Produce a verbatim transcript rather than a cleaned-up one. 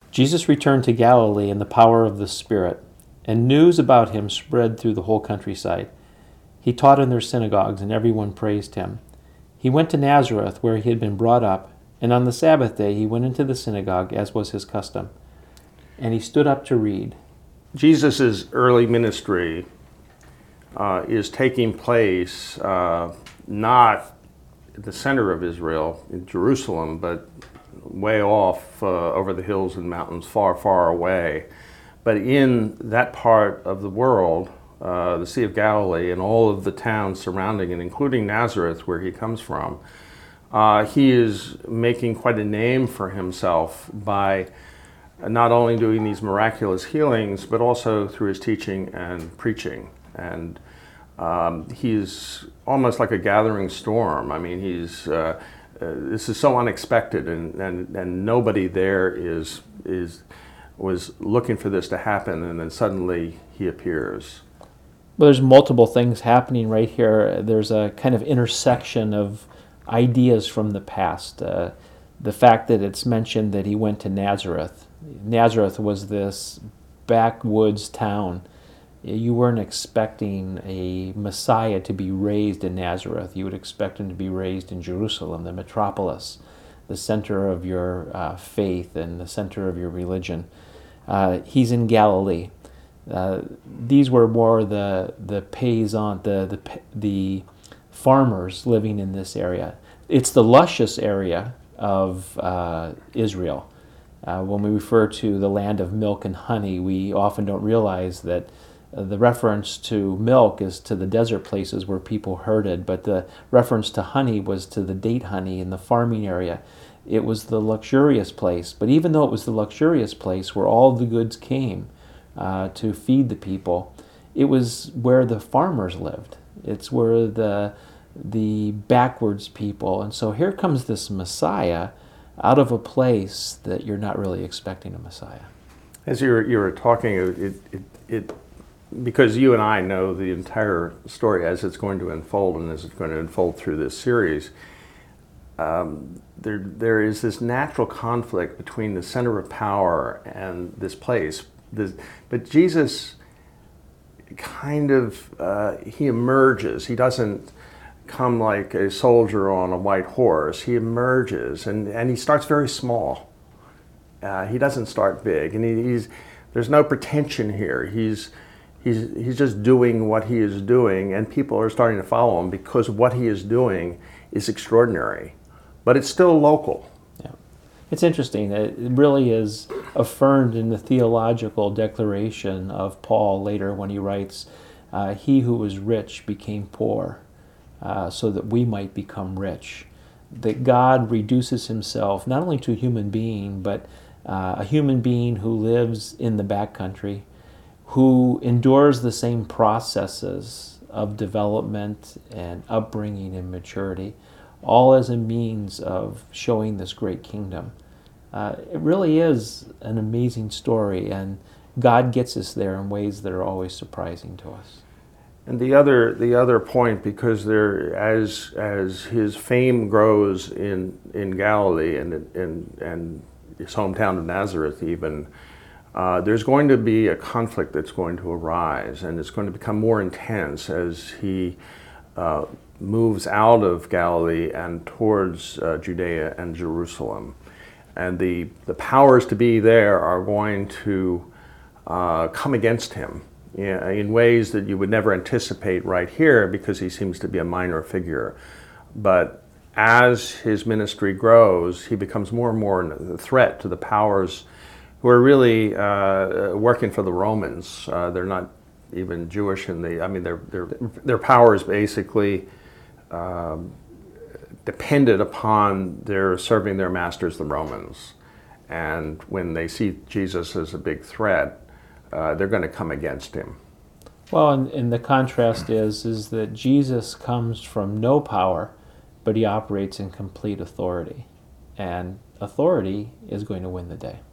Jesus returned to Galilee in the power of the Spirit, and news about him spread through the whole countryside. He taught in their synagogues, and everyone praised him. He went to Nazareth, where he had been brought up, and on the Sabbath day he went into the synagogue, as was his custom. And he stood up to read. Jesus' early ministry uh, is taking place uh, not at the center of Israel, in Jerusalem, but way off uh, over the hills and mountains, far, far away. But in that part of the world, uh, the Sea of Galilee, and all of the towns surrounding it, including Nazareth, where he comes from, uh, he is making quite a name for himself by not only doing these miraculous healings, but also through his teaching and preaching. And um, he's almost like a gathering storm. I mean, he's uh, uh, this is so unexpected, and, and, and nobody there is is was looking for this to happen, and then suddenly he appears. Well, there's multiple things happening right here. There's a kind of intersection of ideas from the past. Uh, the fact that it's mentioned that he went to Nazareth. Nazareth was this backwoods town. You weren't expecting a Messiah to be raised in Nazareth. You would expect him to be raised in Jerusalem, the metropolis, the center of your uh, faith and the center of your religion. Uh, he's in Galilee. Uh, these were more the the paysans, the, the the farmers living in this area. It's the luscious area of uh, Israel. Uh, when we refer to the land of milk and honey, we often don't realize that uh, the reference to milk is to the desert places where people herded, but the reference to honey was to the date honey in the farming area. It was the luxurious place, but even though it was the luxurious place where all the goods came uh, to feed the people, it was where the farmers lived. It's where the the backwards people. And so here comes this Messiah out of a place that you're not really expecting a Messiah. As you were, you were talking, it, it, it, because you and I know the entire story as it's going to unfold and as it's going to unfold through this series, um, there there is this natural conflict between the center of power and this place. This, but Jesus kind of, uh, he emerges. He doesn't come like a soldier on a white horse. He emerges, and, and he starts very small. Uh, he doesn't start big, and he, he's there's no pretension here. He's he's he's just doing what he is doing, and people are starting to follow him because what he is doing is extraordinary, but it's still local. Yeah, it's interesting. It really is affirmed in the theological declaration of Paul later when he writes, uh, "He who was rich became poor, uh, so that we might become rich." That God reduces himself not only to a human being, but uh, a human being who lives in the backcountry, who endures the same processes of development and upbringing and maturity, all as a means of showing this great kingdom. Uh, it really is an amazing story, and God gets us there in ways that are always surprising to us. And the other the other point, because there as as his fame grows in in Galilee and and and his hometown of Nazareth even, uh, there's going to be a conflict that's going to arise, and it's going to become more intense as he uh, moves out of Galilee and towards uh, Judea and Jerusalem. And the the powers to be there are going to uh, come against him in ways that you would never anticipate right here, because he seems to be a minor figure. But as his ministry grows, he becomes more and more a threat to the powers who are really uh, working for the Romans. Uh, they're not even Jewish, and they, I mean, their their their power is basically um, dependent upon their serving their masters, the Romans. And when they see Jesus as a big threat, Uh, they're going to come against him. Well, and, and the contrast is is that Jesus comes from no power, but he operates in complete authority. And authority is going to win the day.